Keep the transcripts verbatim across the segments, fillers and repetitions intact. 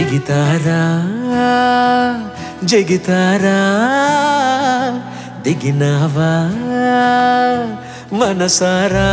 జిగితారా జగితారా దిగినావా మనసారా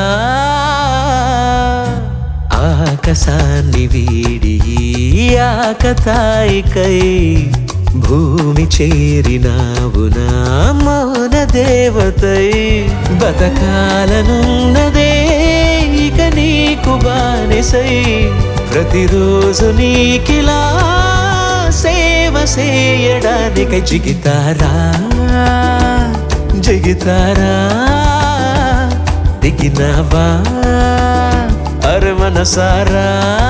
ఆకాశాన్ని వీడి ఆకతాయికై భూమి చేరినావు నా మౌన దేవతై బతకాలనున్నదే ఇక నీకు బానిసై ప్రతిరోజు నీకిలా సేవ చేయడానికై జిగితారా జగితారా దిగినావా అరే మనసారా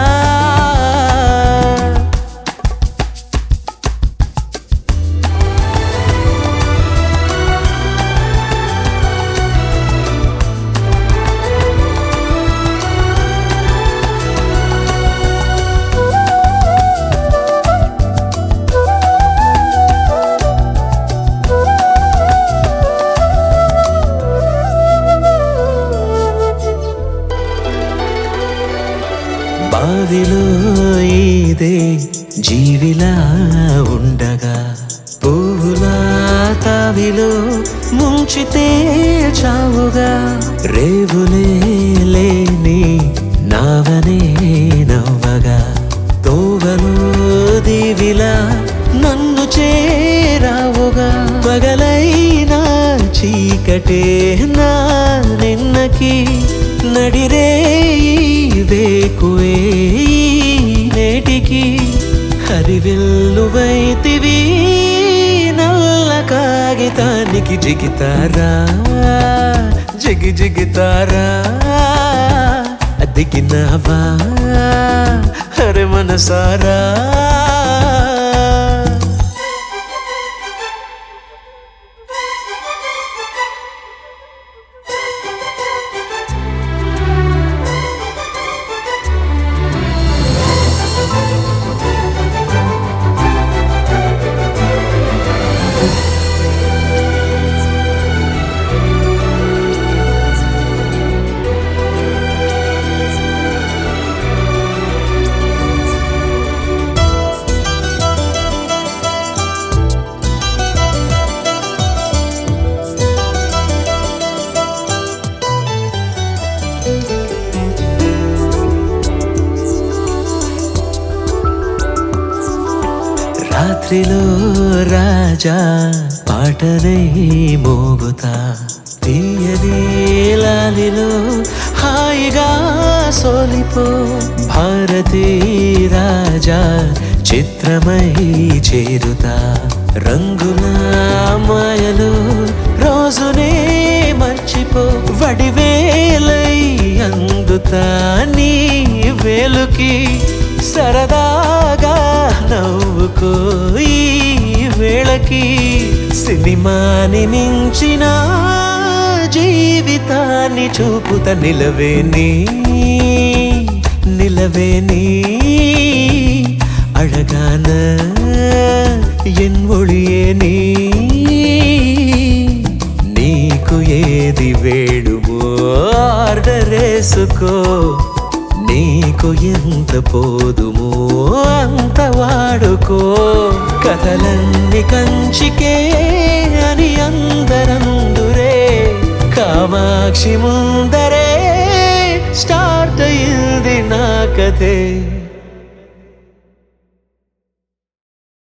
బావిలో ఇదే జీవిలా ఉండగా పువ్వులా తావిలో ముంచితే చావుగా రేవులే లేని నావనే నవ్వగా తోవలో దీవిలా నన్ను చేరావుగా పగలైనా చీకటే నా నిన్నకి నడిరే వేకువే నేటికి హరివెల్లువైతివి నల్ల కాగితానికి జిగితారా జిగి జిగితారా దిగినావా హరే మనసారా రాత్రిలో రాజా పాటనై మోగుతా తీయని లాలిలో హాయిగా సోలిపో భారతీ రాజా చిత్రమై చేరుతా రంగుల మాయలు రోజునే మర్చిపో వడివేలై అందుతా నీ వేలుకి సరదాగా నవ్వుకో ఈ వేళకి సినిమాని మించిన జీవితాన్ని చూపుత నిలవేని నిలవేని అழகான ఎన్ ఒళియేని నీకు ఏది వేడుమో ఆర్డరేసుకో నీకు ఎంత పోదుమో అంత వాడుకో కథలన్నీ కంచికే అని అందరందురే కామాక్షి ముందరే స్టార్ట్ అయింది నా కథే.